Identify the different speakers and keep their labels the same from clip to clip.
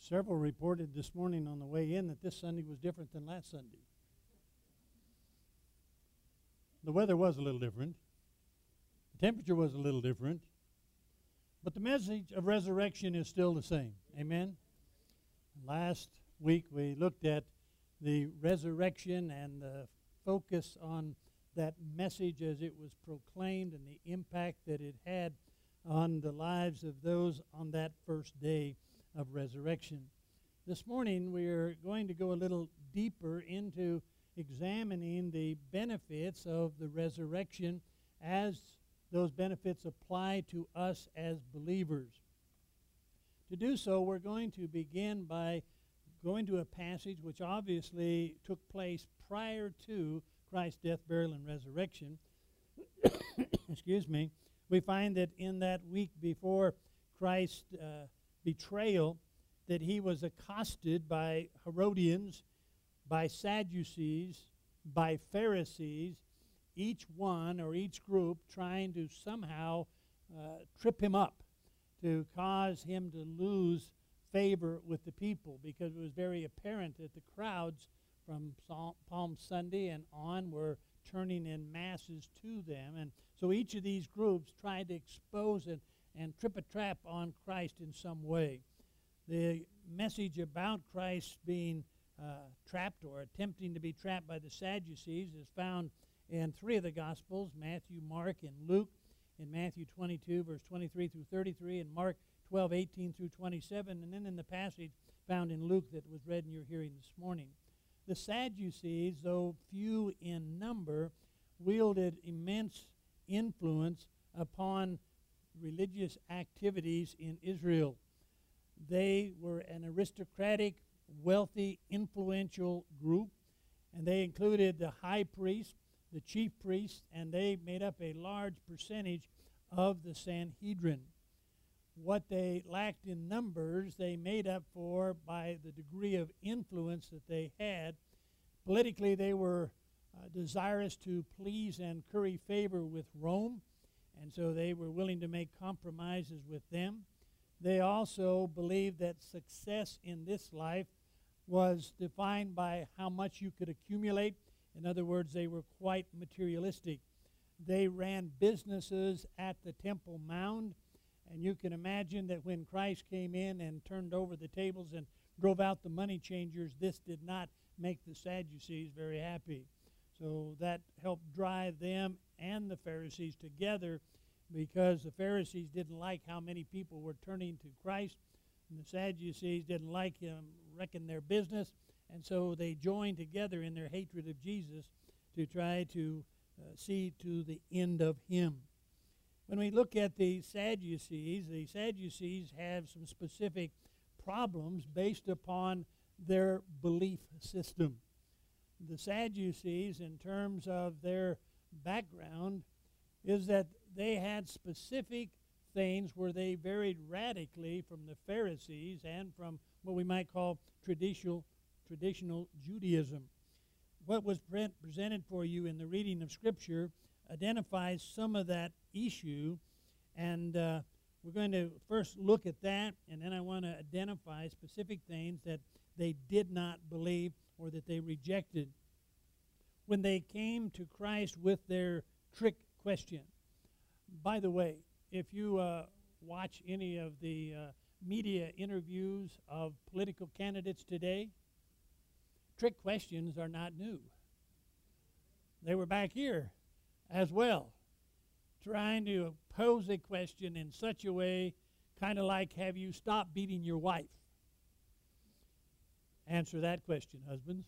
Speaker 1: Several reported this morning on the way in that this Sunday was different than last Sunday. The weather was a little different. The temperature was a little different. But the message of resurrection is still the same. Amen? Last week we looked at the resurrection and the focus on that message as it was proclaimed and the impact that it had on the lives of those on that first day of resurrection. This morning we are going to go a little deeper into examining the benefits of the resurrection as those benefits apply to us as believers. To do so, we're going to begin by going to a passage which obviously took place prior to Christ's death, burial, and resurrection. Excuse me. We find that in that week before Christ's betrayal, that he was accosted by Herodians, by Sadducees, by Pharisees, each one or each group trying to somehow trip him up, to cause him to lose favor with the people, because it was very apparent that the crowds from Palm Sunday and on were turning in masses to them. And so each of these groups tried to expose and trip a trap on Christ in some way. The message about Christ being trapped or attempting to be trapped by the Sadducees is found in three of the Gospels, Matthew, Mark, and Luke. In Matthew 22, verse 23 through 33, and Mark 12, 18 through 27, and then in the passage found in Luke that was read in your hearing this morning. The Sadducees, though few in number, wielded immense influence upon religious activities in Israel. They were an aristocratic, wealthy, influential group, and they included the high priest, the chief priests, and they made up a large percentage of the Sanhedrin. What they lacked in numbers, they made up for by the degree of influence that they had. Politically, they were desirous to please and curry favor with Rome, and so they were willing to make compromises with them. They also believed that success in this life was defined by how much you could accumulate. In other words, they were quite materialistic. They ran businesses at the Temple Mount, and you can imagine that when Christ came in and turned over the tables and drove out the money changers, this did not make the Sadducees very happy. So that helped drive them and the Pharisees together, because the Pharisees didn't like how many people were turning to Christ, and the Sadducees didn't like him wrecking their business, and so they joined together in their hatred of Jesus to try to see to the end of him. When we look at the Sadducees have some specific problems based upon their belief system. The Sadducees, in terms of their background, is that they had specific things where they varied radically from the Pharisees and from what we might call traditional Judaism. What was presented for you in the reading of Scripture identifies some of that issue, and we're going to first look at that, and then I want to identify specific things that they did not believe or that they rejected. When they came to Christ with their trick question. By the way, if you watch any of the media interviews of political candidates today, trick questions are not new. They were back here as well, trying to pose a question in such a way, kind of like, have you stopped beating your wife? Answer that question, husbands.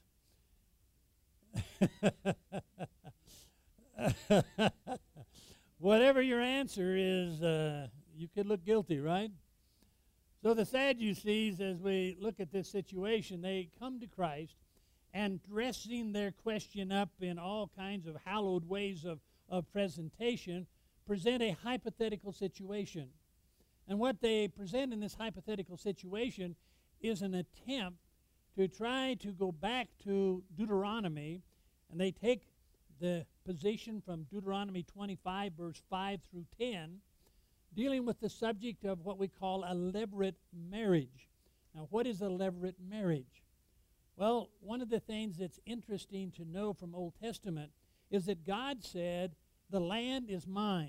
Speaker 1: Whatever your answer is, you could look guilty, right? So the Sadducees, as we look at this situation, they come to Christ and dressing their question up in all kinds of hallowed ways of presentation, present a hypothetical situation. And what they present in this hypothetical situation is an attempt to try to go back to Deuteronomy, and they take the position from Deuteronomy 25, verse 5 through 10, dealing with the subject of what we call a levirate marriage. Now, what is a levirate marriage? Well, one of the things that's interesting to know from Old Testament is that God said, the land is mine.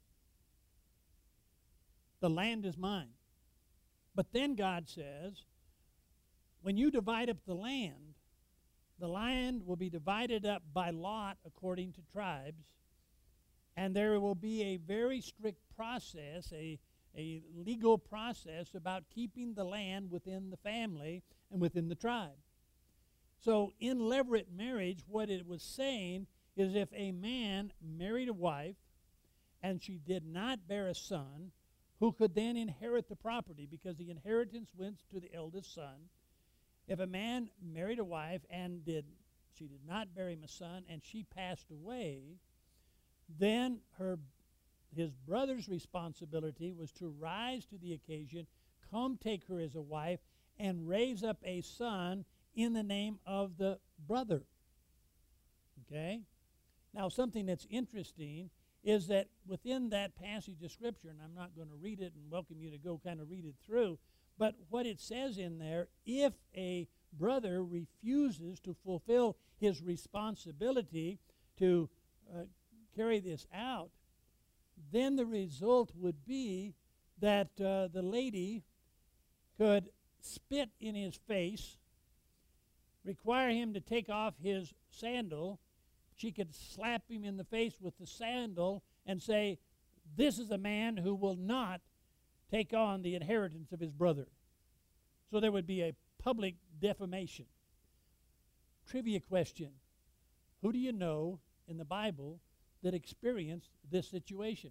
Speaker 1: The land is mine. But then God says, when you divide up the land will be divided up by lot according to tribes, and there will be a very strict process, a legal process about keeping the land within the family and within the tribe. So in levirate marriage, what it was saying is if a man married a wife and she did not bear a son, who could then inherit the property because the inheritance went to the eldest son. If a man married a wife and she did not bear him a son and she passed away, then his brother's responsibility was to rise to the occasion, come take her as a wife, and raise up a son in the name of the brother. Okay? Now, something that's interesting is that within that passage of Scripture, and I'm not going to read it and welcome you to go kind of read it through, but what it says in there, if a brother refuses to fulfill his responsibility to carry this out, then the result would be that the lady could spit in his face, require him to take off his sandal. She could slap him in the face with the sandal and say, this is a man who will not take on the inheritance of his brother. So there would be a public defamation. Trivia question. Who do you know in the Bible that experienced this situation?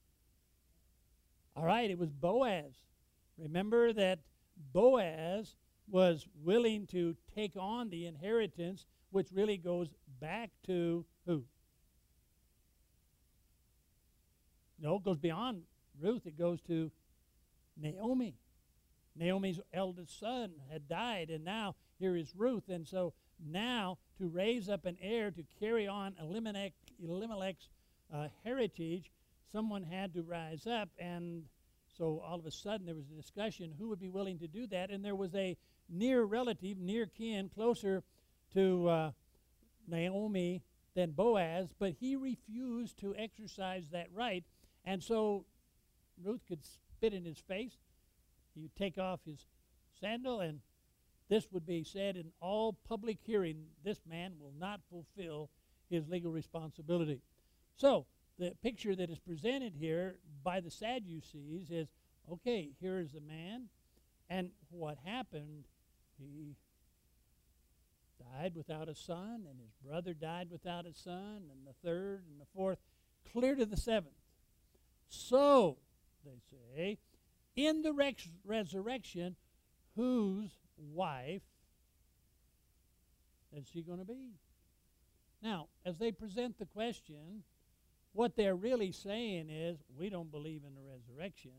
Speaker 1: All right, it was Boaz. Remember that Boaz was willing to take on the inheritance, which really goes back to who? No, it goes beyond Ruth. It goes to Naomi. Naomi's eldest son had died, and now here is Ruth. And so now to raise up an heir to carry on Elimelech's heritage, someone had to rise up. And so all of a sudden there was a discussion who would be willing to do that. And there was a near relative, near kin, closer to Naomi than Boaz, but he refused to exercise that right. And so Ruth could spit in his face. He would take off his sandal, and this would be said in all public hearing, this man will not fulfill his legal responsibility. So the picture that is presented here by the Sadducees is, okay, here is the man, and what happened, he died without a son, and his brother died without a son, and the third and the fourth, clear to the seventh. So, they say, in the resurrection, whose wife is she going to be? Now, as they present the question, what they're really saying is, we don't believe in the resurrection.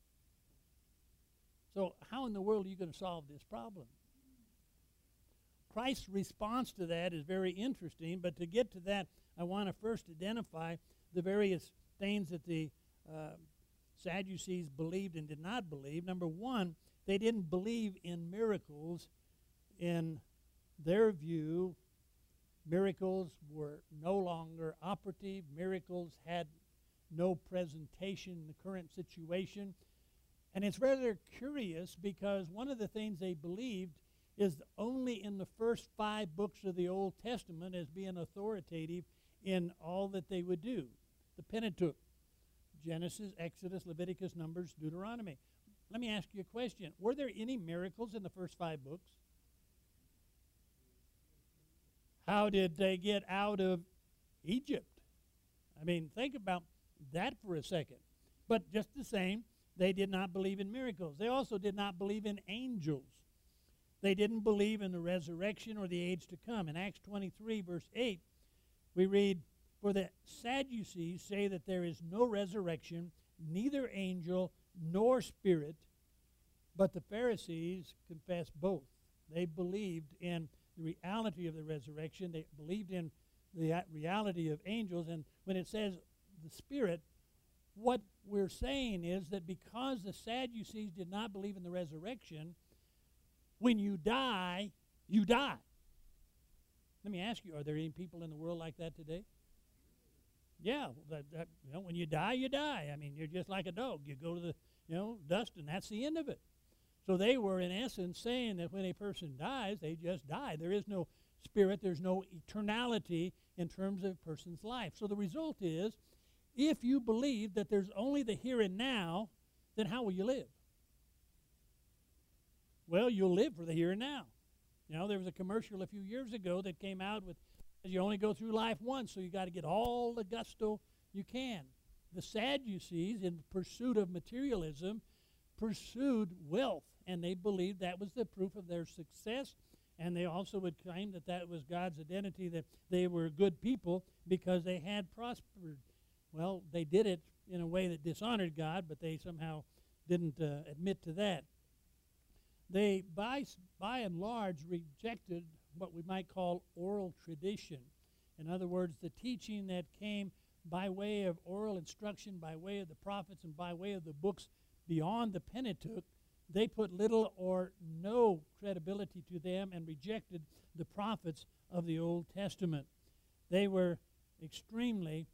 Speaker 1: So how in the world are you going to solve this problem? Christ's response to that is very interesting, but to get to that, I want to first identify the various things that the Sadducees believed and did not believe. Number one, they didn't believe in miracles. In their view, miracles were no longer operative. Miracles had no presentation in the current situation. And it's rather curious because one of the things they believed is only in the first 5 books of the Old Testament as being authoritative in all that they would do. The Pentateuch, Genesis, Exodus, Leviticus, Numbers, Deuteronomy. Let me ask you a question. Were there any miracles in the first 5 books? How did they get out of Egypt? I mean, think about that for a second. But just the same, they did not believe in miracles. They also did not believe in angels. They didn't believe in the resurrection or the age to come. In Acts 23, verse 8, we read, for the Sadducees say that there is no resurrection, neither angel nor spirit, but the Pharisees confess both. They believed in the reality of the resurrection. They believed in the reality of angels. And when it says the spirit, what we're saying is that because the Sadducees did not believe in the resurrection, When you die, you die. Let me ask you, are there any people in the world like that today? Yeah, when you die, you die. I mean, you're just like a dog. You go to the, dust, and that's the end of it. So they were, in essence, saying that when a person dies, they just die. There is no spirit. There's no eternality in terms of a person's life. So the result is, if you believe that there's only the here and now, then how will you live? Well, you'll live for the here and now. There was a commercial a few years ago that came out with, you only go through life once, so you got to get all the gusto you can. The Sadducees, in pursuit of materialism, pursued wealth, and they believed that was the proof of their success, and they also would claim that that was God's identity, that they were good people because they had prospered. Well, they did it in a way that dishonored God, but they somehow didn't admit to that. They, by and large, rejected what we might call oral tradition. In other words, the teaching that came by way of oral instruction, by way of the prophets, and by way of the books beyond the Pentateuch. They put little or no credibility to them and rejected the prophets of the Old Testament. They were extremely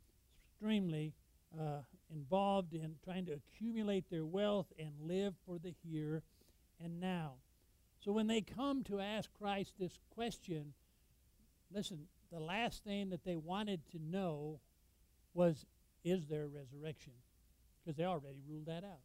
Speaker 1: involved in trying to accumulate their wealth and live for the here and now. So when they come to ask Christ this question, listen, the last thing that they wanted to know was, is there a resurrection? Because they already ruled that out.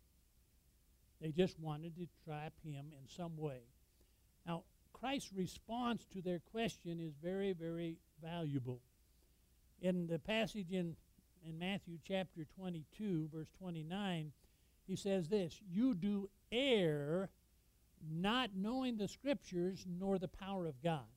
Speaker 1: They just wanted to trap him in some way. Now, Christ's response to their question is very, very valuable. In the passage in Matthew chapter 22, verse 29, he says this, "You do err, not knowing the Scriptures nor the power of God."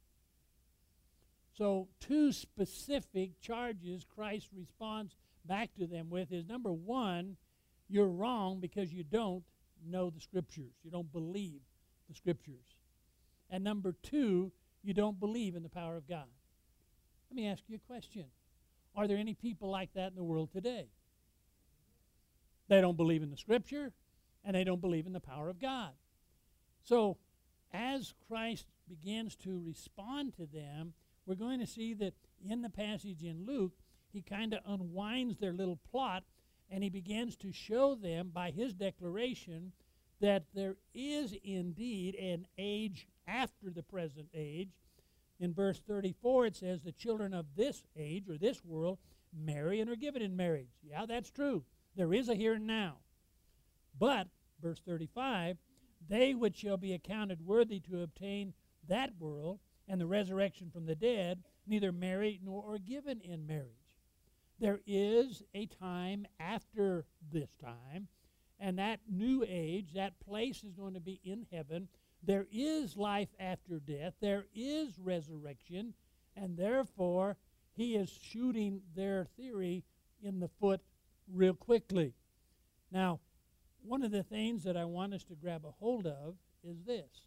Speaker 1: So two specific charges Christ responds back to them with is, number one, you're wrong because you don't know the Scriptures. You don't believe the Scriptures. And number two, you don't believe in the power of God. Let me ask you a question. Are there any people like that in the world today? They don't believe in the Scripture, and they don't believe in the power of God. So, as Christ begins to respond to them, we're going to see that in the passage in Luke, he kind of unwinds their little plot, and he begins to show them by his declaration that there is indeed an age after the present age. In verse 34, it says, the children of this age, or this world, marry and are given in marriage. Yeah, that's true. There is a here and now. But, verse 35, they which shall be accounted worthy to obtain that world and the resurrection from the dead, neither marry nor are given in marriage. There is a time after this time, and that new age, that place is going to be in heaven. There is life after death. There is resurrection, and therefore he is shooting their theory in the foot real quickly. Now, one of the things that I want us to grab a hold of is this.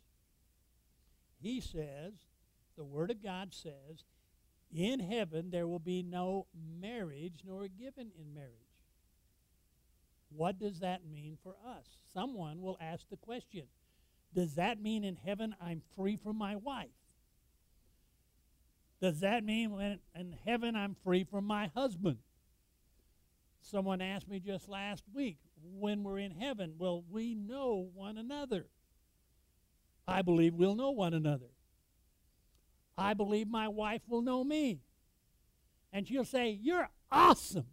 Speaker 1: He says, the Word of God says, in heaven there will be no marriage nor given in marriage. What does that mean for us? Someone will ask the question, does that mean in heaven I'm free from my wife? Does that mean when in heaven I'm free from my husband? Someone asked me just last week, when we're in heaven, will we know one another? I believe we'll know one another. I believe my wife will know me. And she'll say, you're awesome.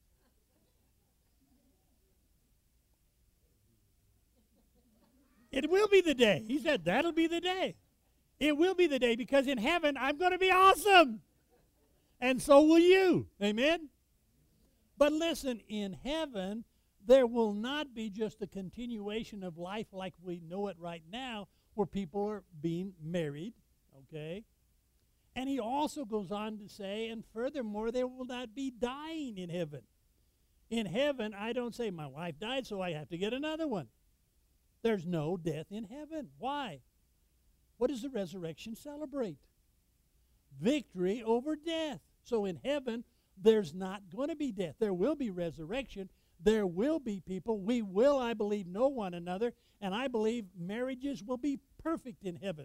Speaker 1: It will be the day. He said, that'll be the day. It will be the day because in heaven I'm going to be awesome. And so will you. Amen? But listen, in heaven there will not be just a continuation of life like we know it right now where people are being married. Okay? And he also goes on to say, and furthermore, there will not be dying in heaven. In heaven, I don't say, my wife died, so I have to get another one. There's no death in heaven. Why? What does the resurrection celebrate? Victory over death. So in heaven, there's not going to be death. There will be resurrection. There will be people. We will, I believe, know one another. And I believe marriages will be perfect in heaven.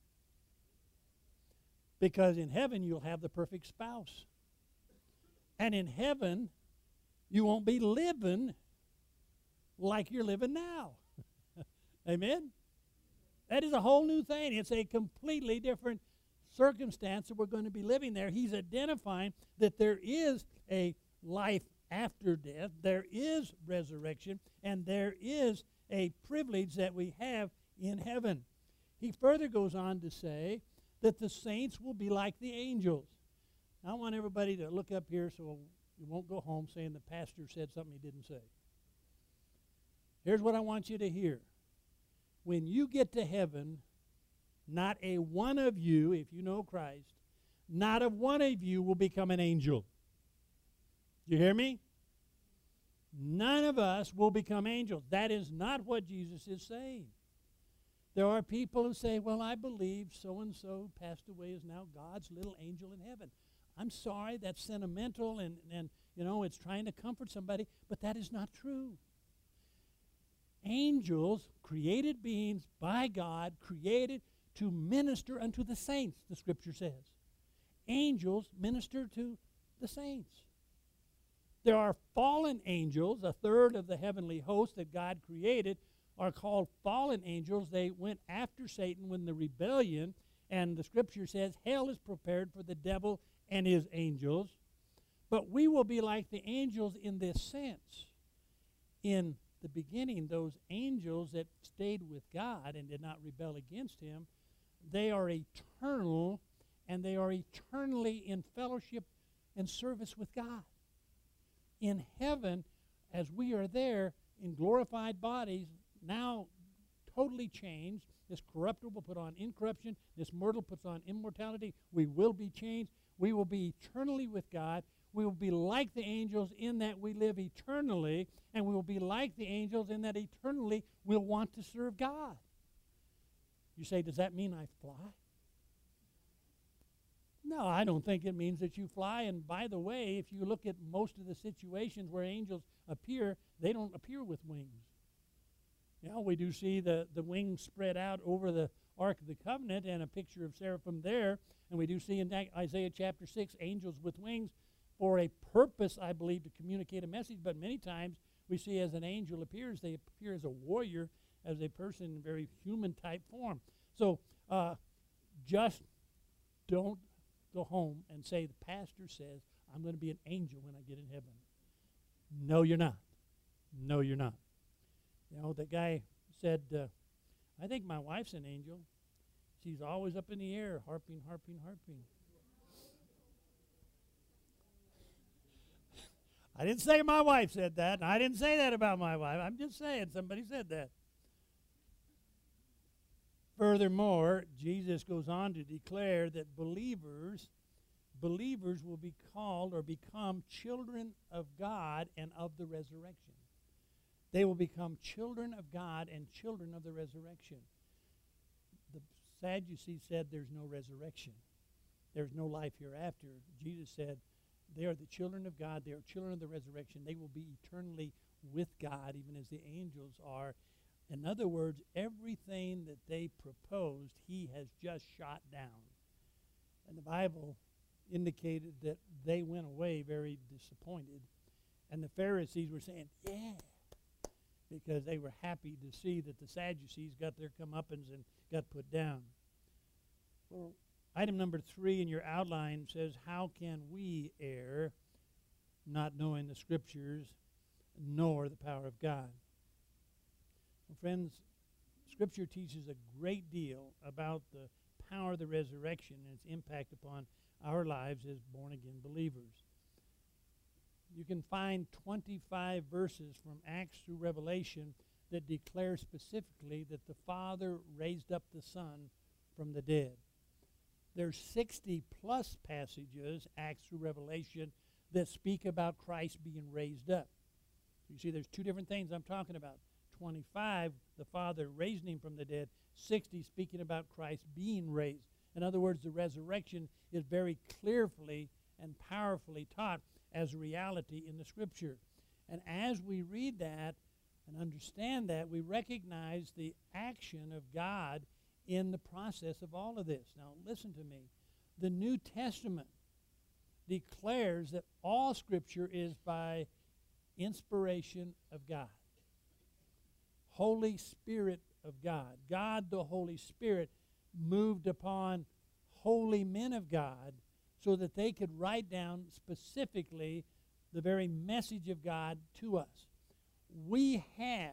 Speaker 1: Because in heaven you'll have the perfect spouse. And in heaven you won't be living like you're living now. Amen? That is a whole new thing. It's a completely different circumstance that we're going to be living there. He's identifying that there is a life after death, there is resurrection, and there is a privilege that we have in heaven. He further goes on to say that the saints will be like the angels. Now, I want everybody to look up here so you won't go home saying the pastor said something he didn't say. Here's what I want you to hear. When you get to heaven, not a one of you, if you know Christ, not a one of you will become an angel. You hear me? None of us will become angels. That is not what Jesus is saying. There are people who say, well, I believe so-and-so passed away is now God's little angel in heaven. I'm sorry, that's sentimental and you know, it's trying to comfort somebody, but that is not true. Angels, created beings by God, created to minister unto the saints, the Scripture says. Angels minister to the saints. There are fallen angels, a third of the heavenly host that God created are called fallen angels. They went after Satan when the rebellion, and the Scripture says hell is prepared for the devil and his angels. But we will be like the angels in this sense. In the beginning, those angels that stayed with God and did not rebel against him, they are eternal, and they are eternally in fellowship and service with God. In heaven, as we are there in glorified bodies, now totally changed, this corruptible put on incorruption, this mortal puts on immortality, we will be changed. We will be eternally with God. We will be like the angels in that we live eternally, and we will be like the angels in that eternally we'll want to serve God. You say, does that mean I fly? No, I don't think it means that you fly. And by the way, if you look at most of the situations where angels appear, they don't appear with wings. You know, we do see the wings spread out over the Ark of the Covenant and a picture of seraphim there. And we do see in Isaiah chapter 6 angels with wings for a purpose, I believe, to communicate a message. But many times we see as an angel appears, they appear as a warrior, as a person in very human type form. So just don't go home and say, the pastor says, I'm going to be an angel when I get in heaven. No, you're not. No, you're not. You know, the guy said, I think my wife's an angel. She's always up in the air, harping, harping, harping. I didn't say my wife said that, and I didn't say that about my wife. I'm just saying somebody said that. Furthermore, Jesus goes on to declare that believers will be called or become children of God and of the resurrection. They will become children of God and children of the resurrection. The Sadducees said there's no resurrection. There's no life hereafter. Jesus said they are the children of God. They are children of the resurrection. They will be eternally with God, even as the angels are. In other words, everything that they proposed, he has just shot down. And the Bible indicated that they went away very disappointed. And the Pharisees were saying, yeah, because they were happy to see that the Sadducees got their comeuppance and got put down. Well, item number 3 in your outline says, how can we err, not knowing the Scriptures, nor the power of God? Well, friends, Scripture teaches a great deal about the power of the resurrection and its impact upon our lives as born-again believers. You can find 25 verses from Acts through Revelation that declare specifically that the Father raised up the Son from the dead. There's 60-plus passages, Acts through Revelation, that speak about Christ being raised up. You see, there's two different things I'm talking about. 25, the Father raising him from the dead. 60, speaking about Christ being raised. In other words, the resurrection is very clearly and powerfully taught as a reality in the Scripture. And as we read that, and understand that, we recognize the action of God in the process of all of this. Now, listen to me. The New Testament declares that all Scripture is by inspiration of God. Holy Spirit of God. God the Holy Spirit moved upon holy men of God so that they could write down specifically the very message of God to us. We have,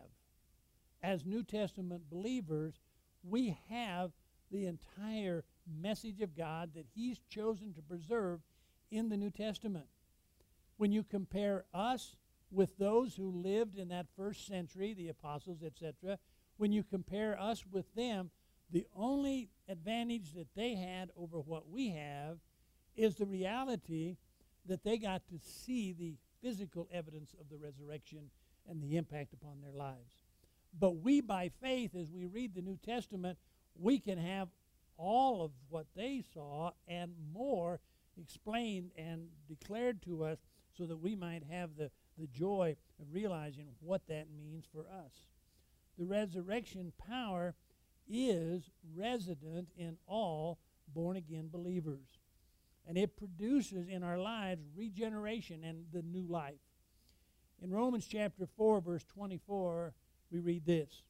Speaker 1: as New Testament believers, we have the entire message of God that He's chosen to preserve in the New Testament. When you compare us with those who lived in that first century, the apostles, etc., when you compare us with them, the only advantage that they had over what we have is the reality that they got to see the physical evidence of the resurrection and the impact upon their lives. But we, by faith, as we read the New Testament, we can have all of what they saw and more explained and declared to us so that we might have the joy of realizing what that means for us. The resurrection power is resident in all born-again believers. And it produces in our lives regeneration and the new life. In Romans chapter 4, verse 24, we read this.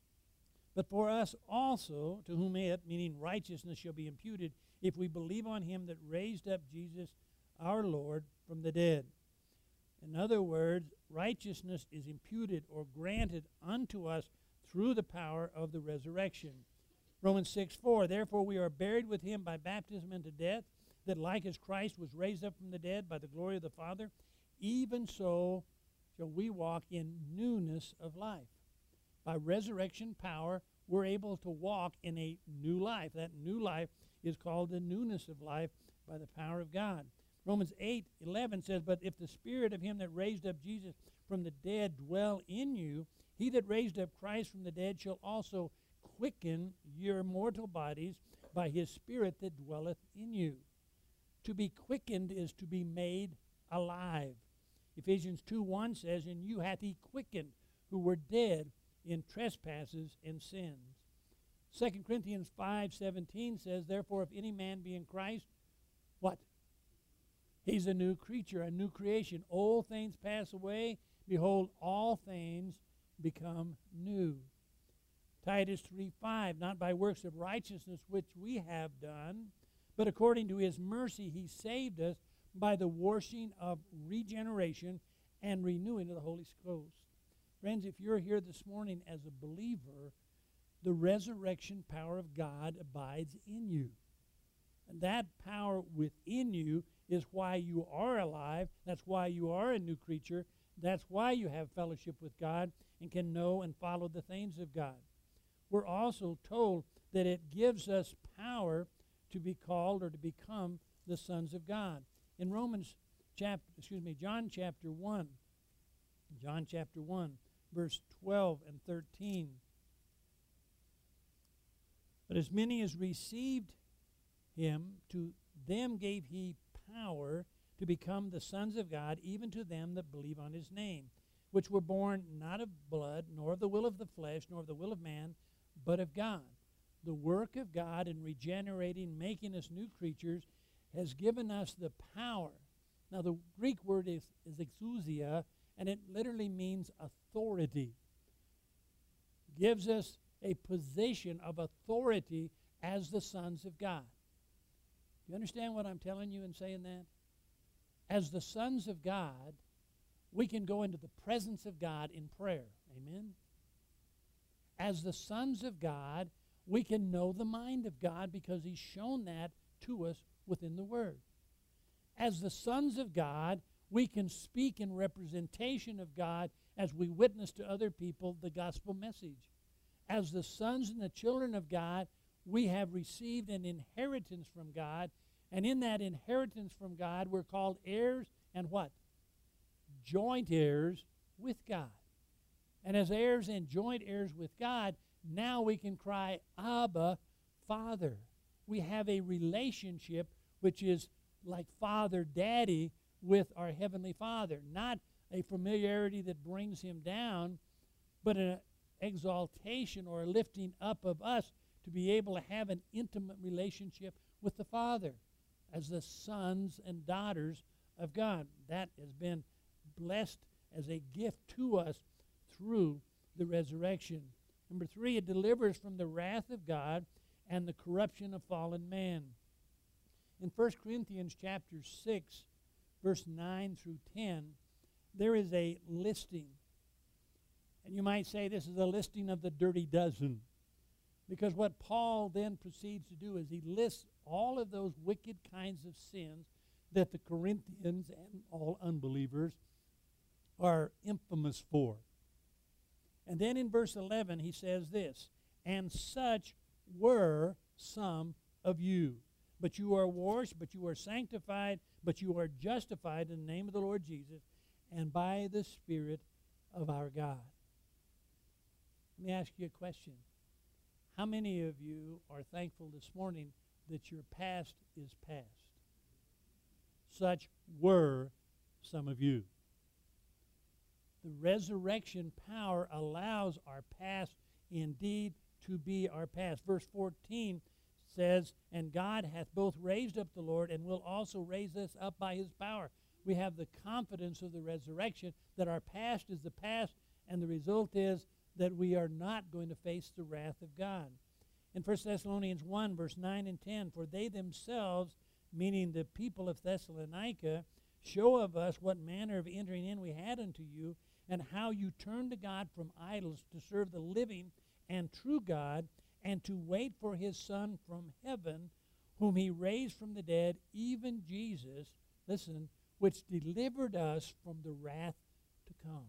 Speaker 1: But for us also, to whom it, meaning righteousness, shall be imputed, if we believe on Him that raised up Jesus our Lord from the dead. In other words, righteousness is imputed or granted unto us through the power of the resurrection. Romans 6:4, therefore we are buried with Him by baptism into death, that like as Christ was raised up from the dead by the glory of the Father, even so shall we walk in newness of life. By resurrection power, we're able to walk in a new life. That new life is called the newness of life by the power of God. Romans 8:11 says, but if the Spirit of Him that raised up Jesus from the dead dwell in you, He that raised up Christ from the dead shall also quicken your mortal bodies by His Spirit that dwelleth in you. To be quickened is to be made alive. Ephesians 2:1 says, and you hath He quickened who were dead in trespasses and sins. 2 Corinthians 5:17 says, therefore if any man be in Christ, what? He's a new creature, a new creation. Old things pass away. Behold, all things become new. Titus 3:5, not by works of righteousness which we have done, but according to His mercy He saved us by the washing of regeneration and renewing of the Holy Ghost. Friends, if you're here this morning as a believer, the resurrection power of God abides in you. And that power within you is why you are alive. That's why you are a new creature. That's why you have fellowship with God and can know and follow the things of God. We're also told that it gives us power to be called or to become the sons of God. In John chapter 1, verse 12 and 13. But as many as received Him, to them gave He power to become the sons of God, even to them that believe on His name, which were born not of blood, nor of the will of the flesh, nor of the will of man, but of God. The work of God in regenerating, making us new creatures, has given us the power. Now, the Greek word is exousia, and it literally means authority. Gives us a position of authority as the sons of God. Do you understand what I'm telling you in saying that? As the sons of God, we can go into the presence of God in prayer. Amen? As the sons of God, we can know the mind of God because He's shown that to us within the Word. As the sons of God, we can speak in representation of God as we witness to other people the gospel message. As the sons and the children of God, we have received an inheritance from God, and in that inheritance from God, we're called heirs and what? Joint heirs with God. And as heirs and joint heirs with God, now we can cry, Abba, Father. We have a relationship which is like father, daddy with our Heavenly Father. Not a familiarity that brings Him down, but an exaltation or a lifting up of us to be able to have an intimate relationship with the Father as the sons and daughters of God. That has been blessed as a gift to us through the resurrection. Number 3, it delivers from the wrath of God and the corruption of fallen man. In 1 Corinthians chapter 6, verse 9 through 10, there is a listing. And you might say this is a listing of the dirty dozen. Because what Paul then proceeds to do is he lists all of those wicked kinds of sins that the Corinthians and all unbelievers are infamous for. And then in verse 11 he says this, and such were some of you. But you are washed, but you are sanctified, but you are justified in the name of the Lord Jesus and by the Spirit of our God. Let me ask you a question. How many of you are thankful this morning that your past is past? Such were some of you. The resurrection power allows our past indeed to be our past. Verse 14 says, and God hath both raised up the Lord and will also raise us up by his power. We have the confidence of the resurrection that our past is the past, and the result is that we are not going to face the wrath of God. In 1 Thessalonians 1, verse 9 and 10, for they themselves, meaning the people of Thessalonica, show of us what manner of entering in we had unto you, and how you turned to God from idols to serve the living and true God, and to wait for his Son from heaven, whom he raised from the dead, even Jesus, listen, which delivered us from the wrath to come.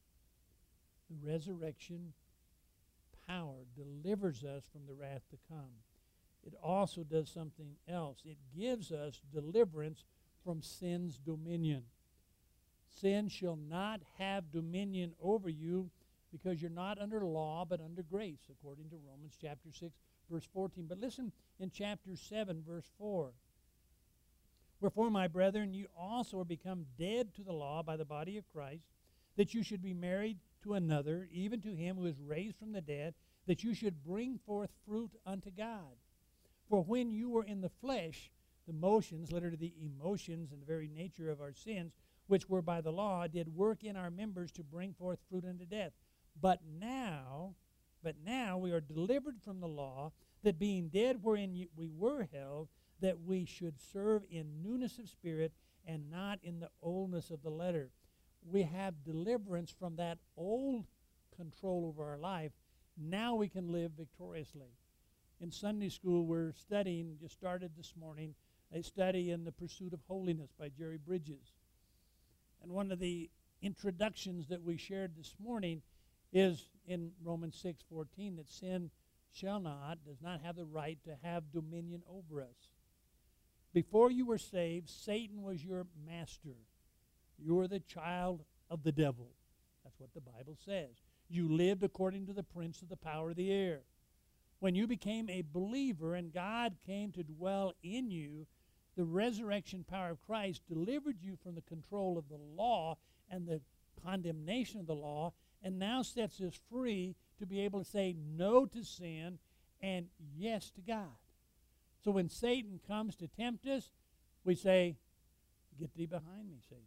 Speaker 1: The resurrection power delivers us from the wrath to come. It also does something else. It gives us deliverance from sin's dominion. Sin shall not have dominion over you, because you're not under law but under grace, according to Romans chapter 6, verse 14. But listen in chapter 7, verse 4. Wherefore, my brethren, you also are become dead to the law by the body of Christ, that you should be married to another, even to him who is raised from the dead, that you should bring forth fruit unto God. For when you were in the flesh, the motions, literally the emotions and the very nature of our sins, which were by the law, did work in our members to bring forth fruit unto death. But now we are delivered from the law, that being dead wherein we were held, that we should serve in newness of spirit and not in the oldness of the letter. We have deliverance from that old control over our life. Now we can live victoriously. In Sunday school, we're studying, just started this morning, a study in The Pursuit of Holiness by Jerry Bridges. And one of the introductions that we shared this morning is in Romans 6:14, that sin does not have the right to have dominion over us. Before you were saved, Satan was your master. You were the child of the devil. That's what the Bible says. You lived according to the prince of the power of the air. When you became a believer and God came to dwell in you, the resurrection power of Christ delivered you from the control of the law and the condemnation of the law, and now sets us free to be able to say no to sin and yes to God. So when Satan comes to tempt us, we say, get thee behind me, Satan.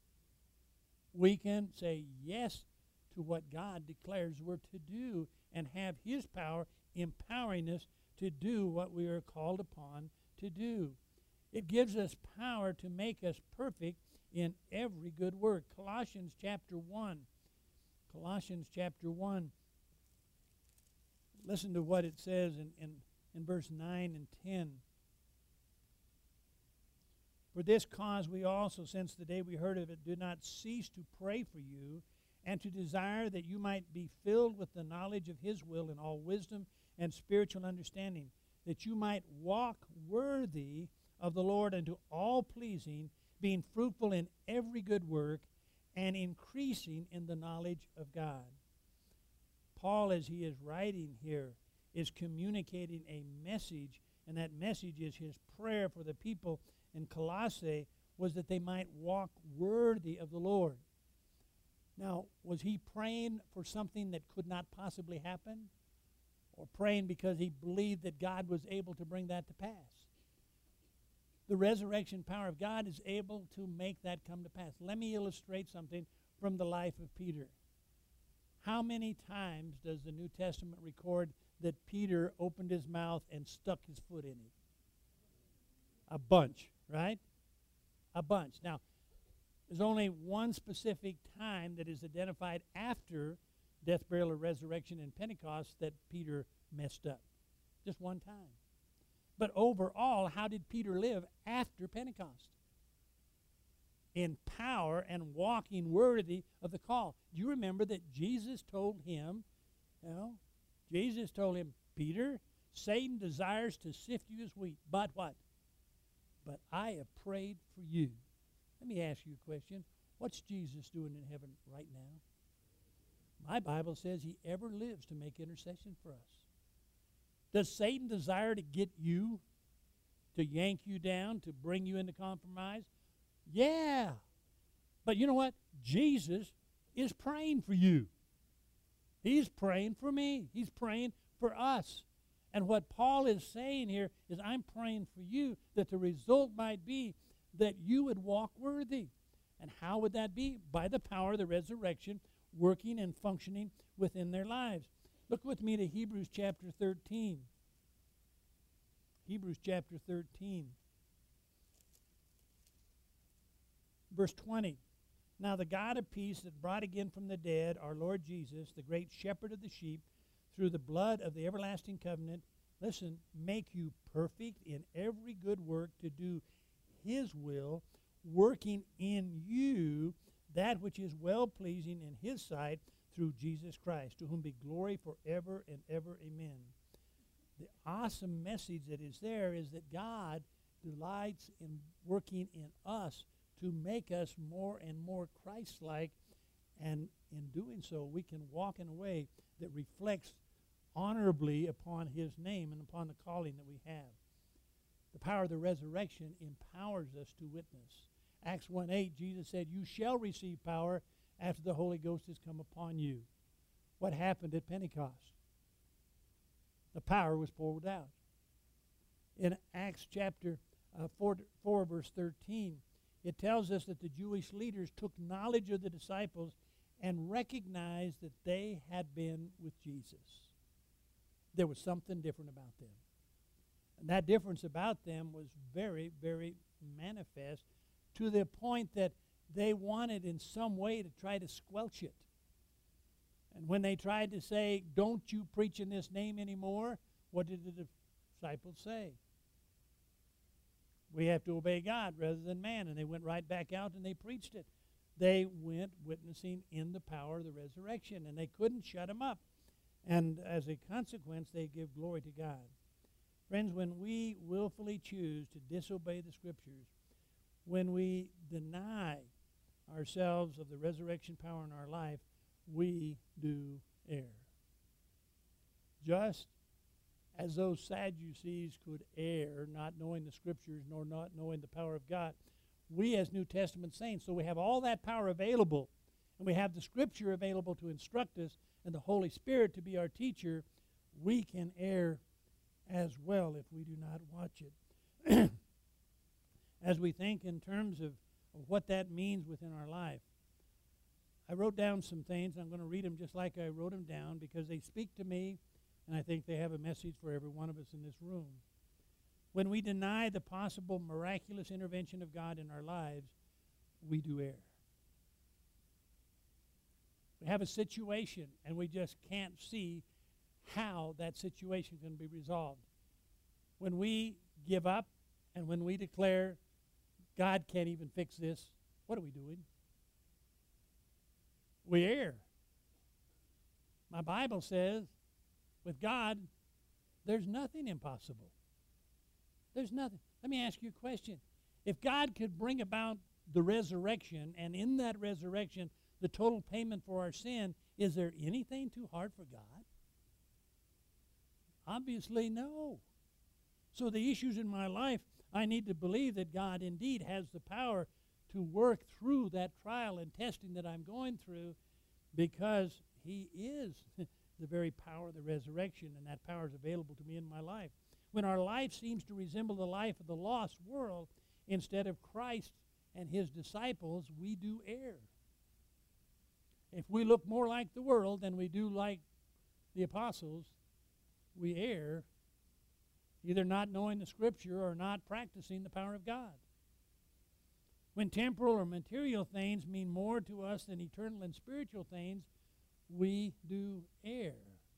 Speaker 1: We can say yes to what God declares we're to do and have his power empowering us to do what we are called upon to do. It gives us power to make us perfect in every good work. Colossians chapter 1. Colossians chapter 1. Listen to what it says in verse 9 and 10. For this cause we also, since the day we heard of it, do not cease to pray for you, and to desire that you might be filled with the knowledge of his will in all wisdom and spiritual understanding, that you might walk worthy of the Lord unto all pleasing, being fruitful in every good work, and increasing in the knowledge of God. Paul, as he is writing here, is communicating a message, and that message is his prayer for the people in Colossae, was that they might walk worthy of the Lord. Now, was he praying for something that could not possibly happen? Or praying because he believed that God was able to bring that to pass? The resurrection power of God is able to make that come to pass. Let me illustrate something from the life of Peter. How many times does the New Testament record that Peter opened his mouth and stuck his foot in it? A bunch, right? A bunch. Now, there's only one specific time that is identified after death, burial, or resurrection in Pentecost that Peter messed up. Just one time. But overall, how did Peter live after Pentecost? In power and walking worthy of the call. Do you remember that Jesus told him, Jesus told him, Peter, Satan desires to sift you as wheat, but what? But I have prayed for you. Let me ask you a question. What's Jesus doing in heaven right now? My Bible says he ever lives to make intercession for us. Does Satan desire to get you, to yank you down, to bring you into compromise? Yeah. But you know what? Jesus is praying for you. He's praying for me. He's praying for us. And what Paul is saying here is, I'm praying for you that the result might be that you would walk worthy. And how would that be? By the power of the resurrection working and functioning within their lives. Look with me to Hebrews chapter 13. Hebrews chapter 13. Verse 20. Now the God of peace that brought again from the dead our Lord Jesus, the great shepherd of the sheep, through the blood of the everlasting covenant, listen, make you perfect in every good work to do his will, working in you that which is well-pleasing in his sight through Jesus Christ, to whom be glory forever and ever. Amen. The awesome message that is there is that God delights in working in us to make us more and more Christ-like, and in doing so we can walk in a way that reflects honorably upon his name and upon the calling that we have. The power of the resurrection empowers us to witness. Acts 1:8, Jesus said, you shall receive power after the Holy Ghost has come upon you. What happened at Pentecost? The power was poured out. In Acts chapter 4 verse 13, it tells us that the Jewish leaders took knowledge of the disciples and recognized that they had been with Jesus. There was something different about them. And that difference about them was very, very manifest, to the point that they wanted in some way to try to squelch it. And when they tried to say, don't you preach in this name anymore, what did the disciples say? We have to obey God rather than man. And they went right back out and they preached it. They went witnessing in the power of the resurrection, and they couldn't shut them up. And as a consequence, they give glory to God. Friends, when we willfully choose to disobey the Scriptures, when we deny ourselves of the resurrection power in our life, we do err. Just as those Sadducees could err, not knowing the Scriptures nor not knowing the power of God, we as New Testament saints, so we have all that power available, and we have the Scripture available to instruct us, and the Holy Spirit to be our teacher, we can err as well if we do not watch it. As we think in terms of what that means within our life, I wrote down some things. I'm going to read them just like I wrote them down because they speak to me, and I think they have a message for every one of us in this room. When we deny the possible miraculous intervention of God in our lives, we do err. We have a situation, and we just can't see how that situation can be resolved. When we give up and when we declare God can't even fix this, what are we doing? We err. My Bible says, with God, there's nothing impossible. There's nothing. Let me ask you a question. If God could bring about the resurrection, and in that resurrection, the total payment for our sin, is there anything too hard for God? Obviously, no. So the issues in my life, I need to believe that God indeed has the power to work through that trial and testing that I'm going through, because he is the very power of the resurrection, and that power is available to me in my life. When our life seems to resemble the life of the lost world instead of Christ and his disciples, we do err. If we look more like the world than we do like the apostles, we err, either not knowing the Scripture or not practicing the power of God. When temporal or material things mean more to us than eternal and spiritual things, we do err.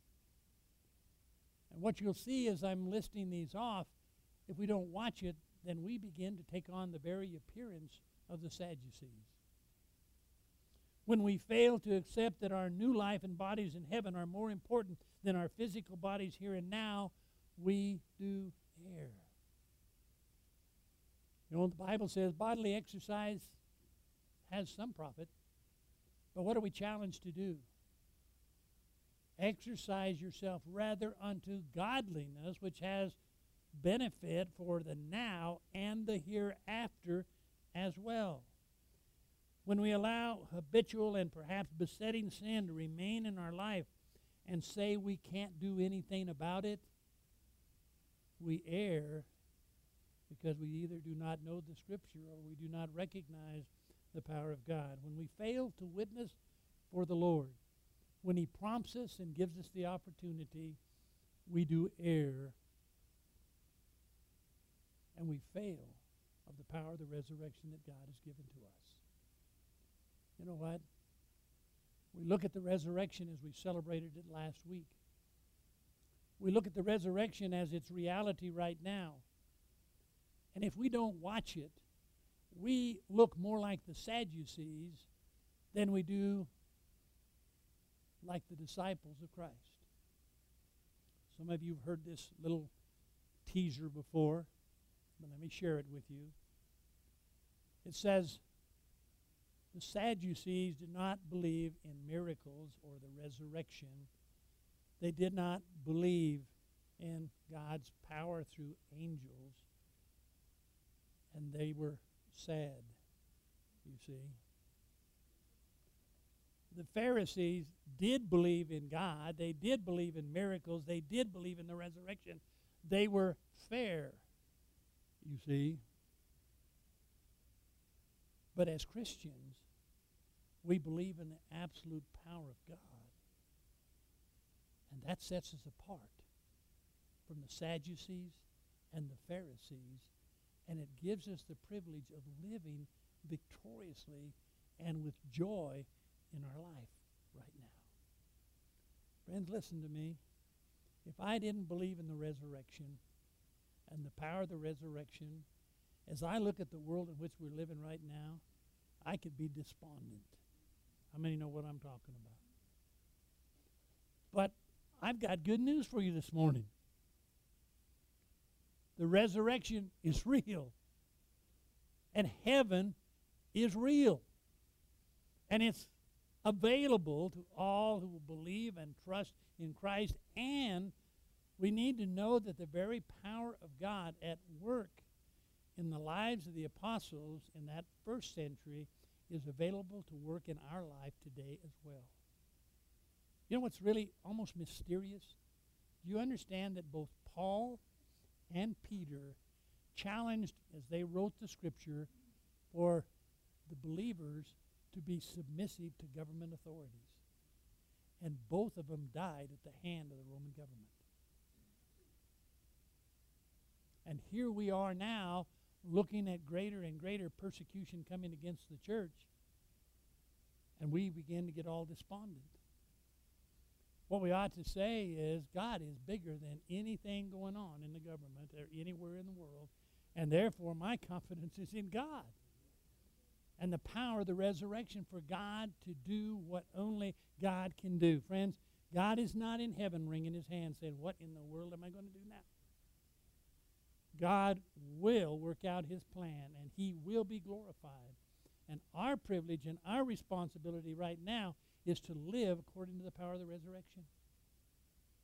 Speaker 1: And what you'll see as I'm listing these off, if we don't watch it, then we begin to take on the very appearance of the Sadducees. When we fail to accept that our new life and bodies in heaven are more important than our physical bodies here and now, we do err. You know, the Bible says bodily exercise has some profit, but what are we challenged to do? Exercise yourself rather unto godliness, which has benefit for the now and the hereafter as well. When we allow habitual and perhaps besetting sin to remain in our life and say we can't do anything about it, we err, because we either do not know the Scripture or we do not recognize the power of God. When we fail to witness for the Lord, when he prompts us and gives us the opportunity, we do err, and we fail of the power of the resurrection that God has given to us. You know what? We look at the resurrection as we celebrated it last week. We look at the resurrection as its reality right now. And if we don't watch it, we look more like the Sadducees than we do like the disciples of Christ. Some of you have heard this little teaser before, but let me share it with you. It says, the Sadducees did not believe in miracles or the resurrection. They did not believe in God's power through angels. And they were sad, you see. The Pharisees did believe in God. They did believe in miracles. They did believe in the resurrection. They were fair, you see. But as Christians, we believe in the absolute power of God. And that sets us apart from the Sadducees and the Pharisees. And it gives us the privilege of living victoriously and with joy in our life right now. Friends, listen to me. If I didn't believe in the resurrection and the power of the resurrection, as I look at the world in which we're living right now, I could be despondent. How many know what I'm talking about? But I've got good news for you this morning. The resurrection is real. And heaven is real. And it's available to all who will believe and trust in Christ. And we need to know that the very power of God at work in the lives of the apostles in that first century is available to work in our life today as well. You know what's really almost mysterious? Do you understand that both Paul and Peter challenged, as they wrote the Scripture, for the believers to be submissive to government authorities? And both of them died at the hand of the Roman government. And here we are now looking at greater and greater persecution coming against the church, and we begin to get all despondent. What we ought to say is God is bigger than anything going on in the government or anywhere in the world, and therefore my confidence is in God and the power of the resurrection for God to do what only God can do. Friends, God is not in heaven wringing his hands saying, what in the world am I going to do now? God will work out his plan, and he will be glorified. And our privilege and our responsibility right now is to live according to the power of the resurrection.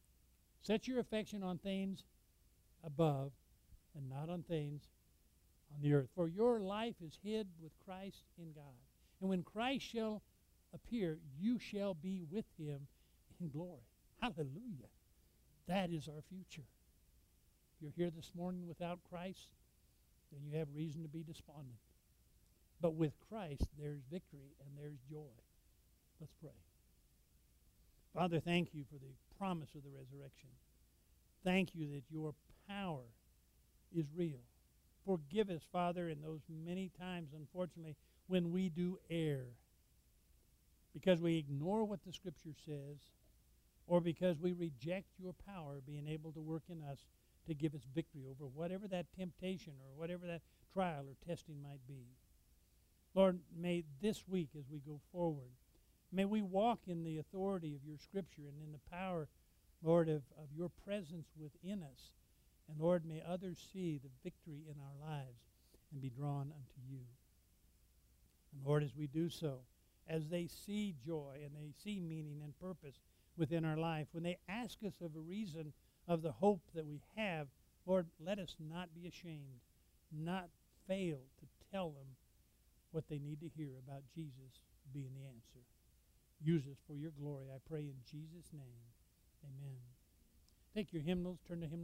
Speaker 1: Set your affection on things above and not on things on the earth. For your life is hid with Christ in God. And when Christ shall appear, you shall be with him in glory. Hallelujah. That is our future. If you're here this morning without Christ, then you have reason to be despondent. But with Christ, there's victory and there's joy. Let's pray. Father, thank you for the promise of the resurrection. Thank you that your power is real. Forgive us, Father, in those many times, unfortunately, when we do err, because we ignore what the Scripture says, or because we reject your power being able to work in us to give us victory over whatever that temptation or whatever that trial or testing might be. Lord, may this week as we go forward, may we walk in the authority of your Scripture and in the power, Lord, of your presence within us. And Lord, may others see the victory in our lives and be drawn unto you. And Lord, as we do so, as they see joy and they see meaning and purpose within our life, when they ask us of a reason of the hope that we have, Lord, let us not be ashamed, not fail to tell them what they need to hear about Jesus being the answer. Use us for your glory, I pray in Jesus' name. Amen. Take your hymnals, turn to hymnal